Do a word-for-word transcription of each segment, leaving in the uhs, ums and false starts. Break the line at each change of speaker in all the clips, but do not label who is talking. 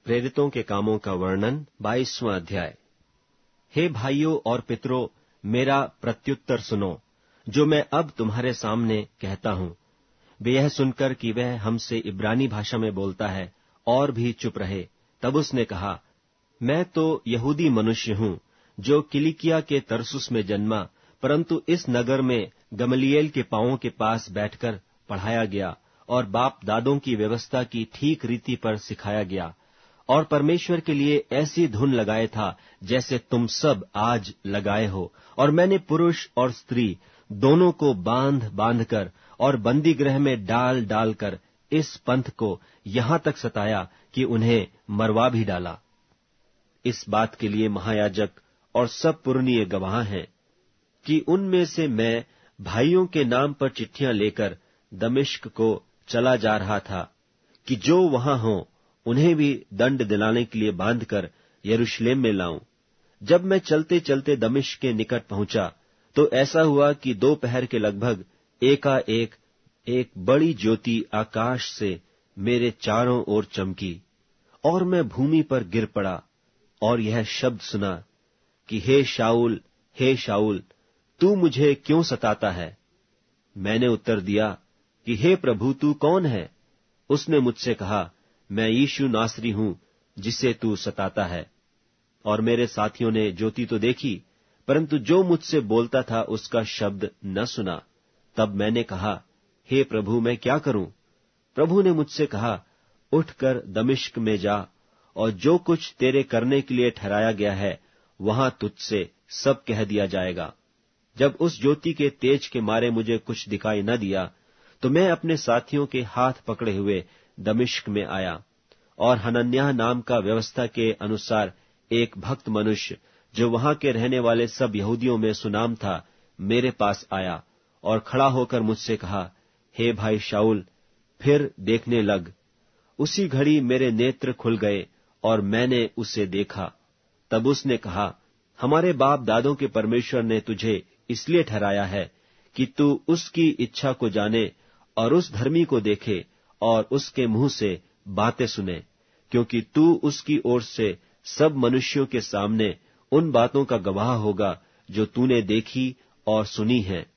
प्रेरितों के कामों का वर्णन, बाईसवां अध्याय। हे भाइयों और पितरों, मेरा प्रत्युत्तर सुनो, जो मैं अब तुम्हारे सामने कहता हूं। वे यह सुनकर कि वह हमसे इब्रानी भाषा में बोलता है, और भी चुप रहे। तब उसने कहा, मैं तो यहूदी मनुष्य हूं, जो किलिकिया के तरसुस में जन्मा, परंतु इस नगर में गमलीएल के पांवों के पास बैठकर पढ़ाया गया और बाप दादों की व्यवस्था की ठीक रीति पर सिखाया गया, और परमेश्वर के लिए ऐसी धुन लगाए था जैसे तुम सब आज लगाए हो। और मैंने पुरुष और स्त्री दोनों को बांध बांधकर और बंदी गृह में डाल डालकर इस पंथ को यहां तक सताया कि उन्हें मरवा भी डाला। इस बात के लिए महायाजक और सब पुरनीय गवाह हैं कि उनमें से मैं भाइयों के नाम पर चिट्ठियां लेकर दमिश्क को चला जा रहा था कि जो वहां हों उन्हें भी दंड दिलाने के लिए बांधकर यरूशलेम में लाऊं। जब मैं चलते चलते दमिश्क के निकट पहुंचा तो ऐसा हुआ कि दोपहर के लगभग एकाएक एक बड़ी ज्योति आकाश से मेरे चारों ओर चमकी, और मैं भूमि पर गिर पड़ा और यह शब्द सुना कि हे शाऊल, हे शाऊल, तू मुझे क्यों सताता है? मैंने उत्तर दिया कि हे प्रभु, तू कौन है? उसने मुझसे कहा, मैं यीशु नासरी हूं, जिसे तू सताता है। और मेरे साथियों ने ज्योति तो देखी, परंतु जो मुझसे बोलता था उसका शब्द न सुना। तब मैंने कहा, हे प्रभु, मैं क्या करूं? प्रभु ने मुझसे कहा, उठकर दमिश्क में जा, और जो कुछ तेरे करने के लिए ठहराया गया है वहां तुझसे सब कह दिया जाएगा। जब उस ज्योति के तेज के मारे मुझे कुछ दिखाई न दिया, तो मैं अपने साथियों के हाथ पकड़े हुए दमिश्क में आया, और हनन्याह नाम का व्यवस्था के अनुसार एक भक्त मनुष्य, जो वहां के रहने वाले सब यहूदियों में सुनाम था, मेरे पास आया और खड़ा होकर मुझसे कहा, हे भाई शाऊल, फिर देखने लग। उसी घड़ी मेरे नेत्र खुल गए और मैंने उसे देखा। तब उसने कहा, हमारे बाप दादों के परमेश्वर ने तुझे इसलिए ठहराया है कि तू उसकी इच्छा को जाने और उस धर्मी को देखे और उसके मुंह से बातें सुने, क्योंकि तू उसकी ओर से सब मनुष्यों के सामने उन बातों का गवाह होगा जो तूने देखी और सुनी है।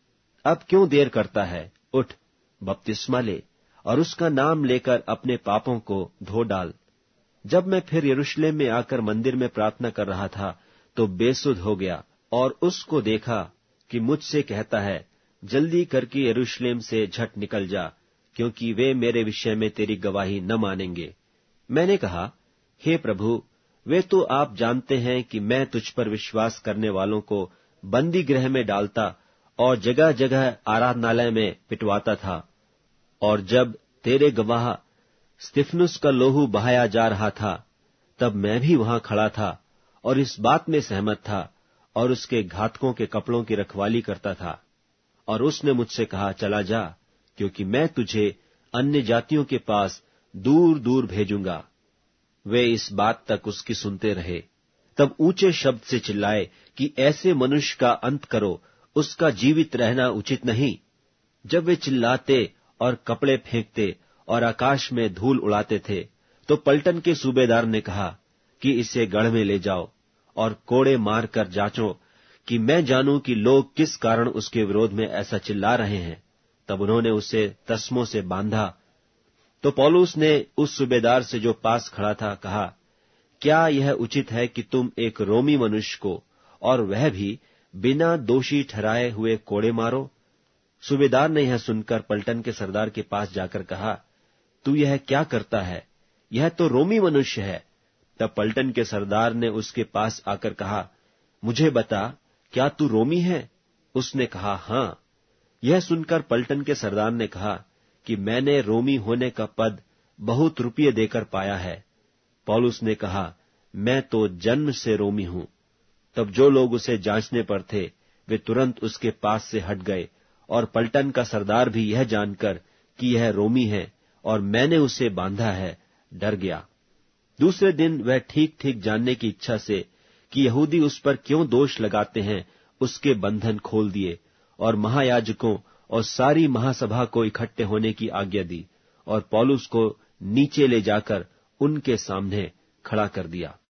अब क्यों देर करता है? उठ, बपतिस्मा ले और उसका नाम लेकर अपने पापों को धो डाल। जब मैं फिर यरूशलेम में आकर मंदिर में प्रार्थना कर रहा था तो बेसुध हो गया और उसको देखा कि मुझसे कहता है, जल्दी करके यरूशलेम से झट निकल जा, क्योंकि वे मेरे विषय में तेरी गवाही न मानेंगे। मैंने कहा, हे प्रभु, वे तो आप जानते हैं कि मैं तुझ पर विश्वास करने वालों को बंदी गृह में डालता और जगह जगह आराधनालय में पिटवाता था। और जब तेरे गवाह स्तिफनुस का लोहू बहाया जा रहा था, तब मैं भी वहां खड़ा था और इस बात में सहमत था और उसके घातकों के कपड़ों की रखवाली करता था। और उसने मुझसे कहा, चला जा, क्योंकि मैं तुझे अन्य जातियों के पास दूर दूर भेजूंगा। वे इस बात तक उसकी सुनते रहे। तब ऊंचे शब्द से चिल्लाए कि ऐसे मनुष्य का अंत करो, उसका जीवित रहना उचित नहीं। जब वे चिल्लाते और कपड़े फेंकते और आकाश में धूल उड़ाते थे, तो पलटन के सूबेदार ने कहा कि इसे गढ़ में ले जाओ और कोड़े मारकर जांचो कि मैं जानूं कि लोग किस कारण उसके विरोध में ऐसा चिल्ला रहे हैं। तब उन्होंने उसे तस्मों से बांधा। तो पौलुस ने उस सूबेदार से जो पास खड़ा था कहा, क्या यह उचित है कि तुम एक रोमी मनुष्य को, और वह भी बिना दोषी ठहराए हुए, कोड़े मारो? सूबेदार ने यह सुनकर पलटन के सरदार के पास जाकर कहा, तू यह क्या करता है? यह तो रोमी मनुष्य है। तब पलटन के सरदार ने उसके पास आकर कहा, मुझे बता, क्या तू रोमी है? उसने कहा, हाँ। यह सुनकर पलटन के सरदार ने कहा कि मैंने रोमी होने का पद बहुत रुपये देकर पाया है। पौलुस ने कहा, मैं तो जन्म से रोमी हूं। तब जो लोग उसे जांचने पर थे, वे तुरंत उसके पास से हट गए, और पलटन का सरदार भी यह जानकर कि यह रोमी है और मैंने उसे बांधा है, डर गया। दूसरे दिन वह ठीक ठीक जानने की इच्छा से कि यहूदी उस पर क्यों दोष लगाते हैं, उसके बंधन खोल दिए और महायाजकों और सारी महासभा को इकट्ठे होने की आज्ञा दी, और पौलुस को नीचे ले जाकर उनके सामने खड़ा कर दिया।